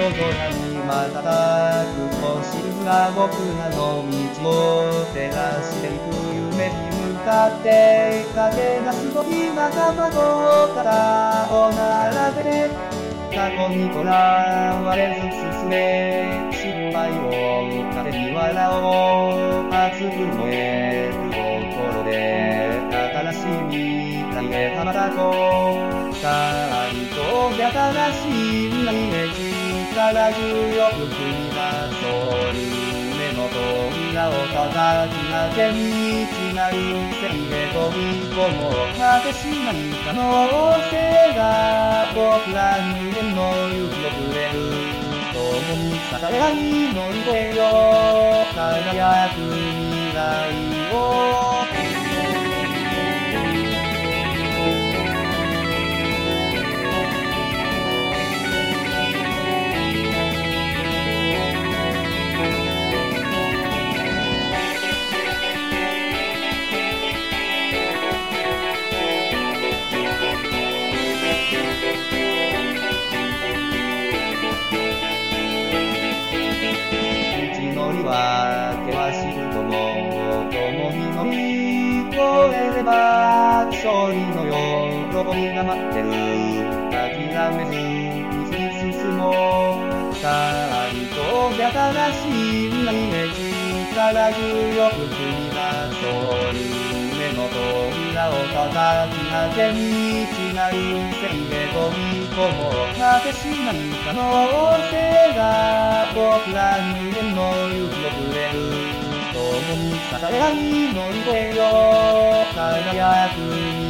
夜空に瞬く星が僕らの道を照らしていく。夢に向かって駆け出す時、仲間と肩を並べて過去にとらわれず進め、失敗を糧に笑おう。熱く燃える心で新しい未来へ羽ばたこう。さあ急いで新しい未来へ力強く踏み出そう。夢の扉を叩き開け、未知なる世界へ飛び込もう。果てしない可能性が僕らに無限の勇気をくれる。共に支え合い乗り越えよう。輝く未来を。険しくとも共に乗り越えれば、勝利の喜びが待ってる。諦めずに突き進もう。さあ急いで新しい未来へ力強く踏み出そう。夢の扉を叩き開け、未知なる世界へ飛び込もう。果てしない可能性が僕らに無限の勇気をくれる。共に支え合い乗り越えよう。輝く